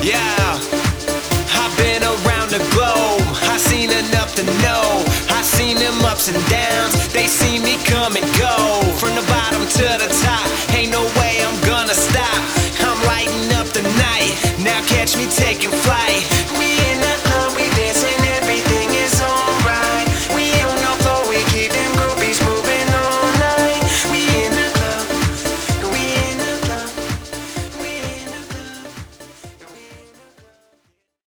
Yeah, I've been around the globe, I seen enough to know. I seen them ups and downs, they see me come and go. From the bottom to the top, ain't no way I'm gonna stop. I'm lighting up the night, now catch me taking flight.